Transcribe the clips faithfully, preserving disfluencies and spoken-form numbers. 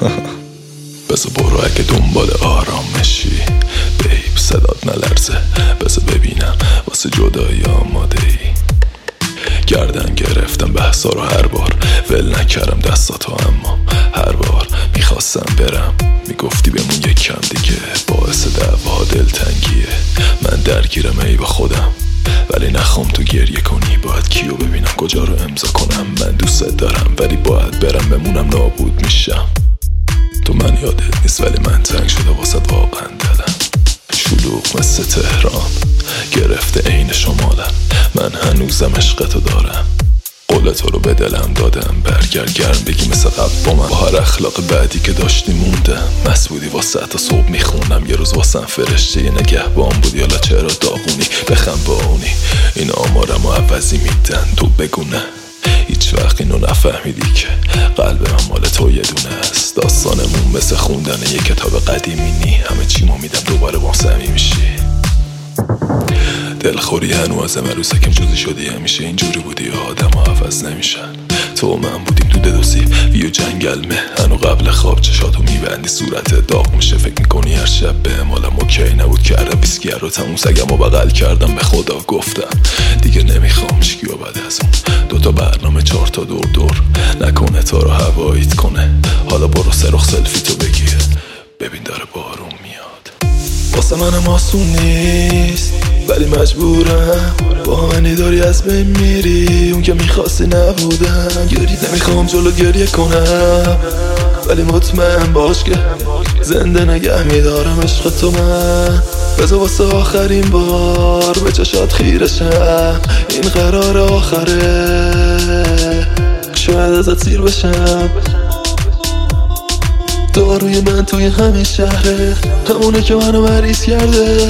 بذار برو اگه دنبال آرامشی بیب صدات نلرزه، بذار ببینم واسه جدایی آماده ای. گردن گرفتم بحثا رو هر بار، ول نکردم دستاتو اما هر بار میخواستم برم میگفتی بمون یک کم دیگه، باعث دعوا دلتنگیه. من درگیرم ای با خودم ولی نخوام تو گریه کنی. باید کیو ببینم کجا رو امضا کنم، من دوست دارم ولی باید برم بمونم نابود میشم. تو من یادت نیست ولی من تنگ شده واسد واقعا دلم. شلوغ مثل تهران گرفته عین شمالم، من هنوزم عشقتو دارم. قول تو رو به دلم دادم، برگرد گرم بگی مثل قبل با من. با هر اخلاق بعدی که داشتی موندم، مست بودی واسه تا صبح میخوندم. یه روز واسم فرشته یه نگهبان بودی، حالا چرا داغونی بخم با اونی. این آمارم و عوضی میدن تو بگونه، هیچ وقت اینو نفهمیدی که قلب من مال تو یه دونه است. داستانمون مثل خوندن یه کتاب قدیمی نی، همه چیمو میدم دوباره با صمیمی میشی. دلخوری هنوز مروسه کم جوزی شدی، همیشه اینجوری بودی آدم ها عوض نمیشن. تو و من بودیم تو ددوسی ویو جنگل مه، هنو قبل خواب چشاتو میبندی صورت داغ میشه. فکر میکنی هر شب به مالم اوکی نبود که عرب بیسکیر رو تموم سگم و بغل کردم. به خدا گفتم دیگه نمیخوام شکی و بعد از اون دوتا برنامه چهار تا دور دور نکنه تا رو هواییت کنه. حالا برو سرخ سلفی تو بگیر ببین داره بارون میاد. واسه منم آسون نیست ولی مجبورم، با منی داری از بین میری اون که میخواستی نبودم. گریه نمیخوام جلو گریه کنم ولی مطمئن باش که زنده نگه میدارم عشق تو. من بذار واسه آخرین بار به چشات خیرشم، این قرار آخره شاید ازت سیر بشم. داروی من توی همین شهره، همونه که منو مریض کرده.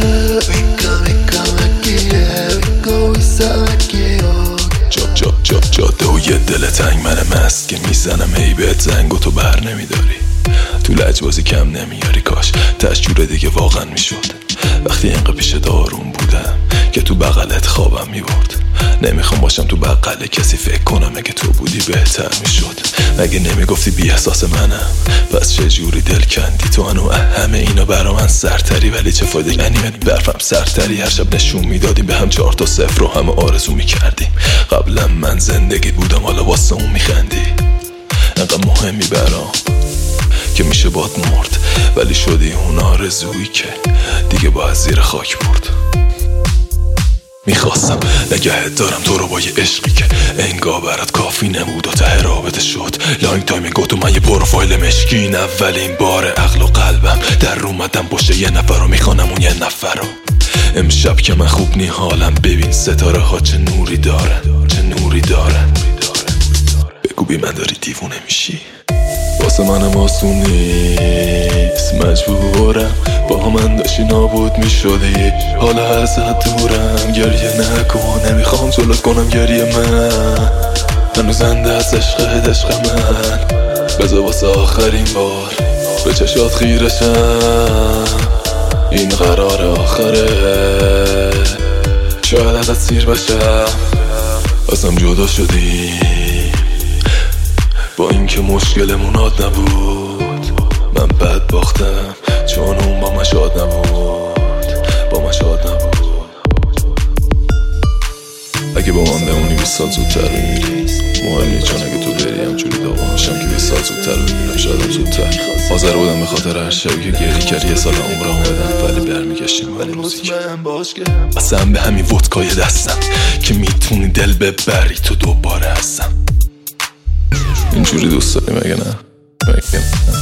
جا جا جا جاده و یه دل تنگ من مست که میزنم ای بهت زنگ و تو بر نمیداری. تو لجبازی کم نمیاری، کاش تشجور دیگه واقعا میشد. وقتی اینقدر پیش دارون بودم که تو بغلت خوابم میبرد. نمیخوام باشم تو بغل کسی فکر کنم اگه تو بودی بهتر میشد. مگه نمیگفتی بی احساس منم، پس چه جوری دل کندی تو انو همه اینا برا من سرتری. ولی چه فایده انیمت برفم سرتری، هر شب نشون میدادیم به هم چهار تا صفر رو همه آرزو میکردیم. قبلا من زندگی بودم حالا واسه اون میخندی. انقدر مهمی برام که میشه باد مرد ولی شدی اون آرزویی که دیگه باید زیر خاک برد. میخواستم نگهت دارم تو رو با یه عشقی که انگار برات کافی نبود و ته رابطه شد. لانگ تایم گفتم من یه پروفایل مشکین، اولین بار عقل و قلبم در اومدم باشه یه نفر رو میخوانم اون یه نفر رو. امشب که من خوب نی حالم، ببین ستاره ها چه نوری دارن چه نوری دارن. بگو بی من داری دیوونه میشی. واسه منم آسون نیست مجبورم، با من داشتی نابود میشدی حالا ازت دورم. گریه نکن نمیخوام جلوت کنم گریه من، هنوز زنده از عشقت عشق من. بذار واسه آخرین بار به چشات خیرشم، این قرار آخره شاید ازت سیر بشم. ازم جدا شدی با اینکه مشکلمون عاد نبود. من بد باختم چون اون با من شاد نبود با من شاد نبود. اگه با من بمونی بیست سال زودتر میمیری، مهم نیست چون اگه تو بری همجوری داغون میشم که بیست سال زودتر میمیرم. شاید زودتر حاضر بودم به خاطر هر شبی که گریه کردی یه سال عمرم بدم ولی برمیگشتیم ولی موزیک. اصلا به همین ودکای دستم که میتونی دل ببری تو دوباره هستم. اینجوری دوست داری مگه نه؟ مگه نه؟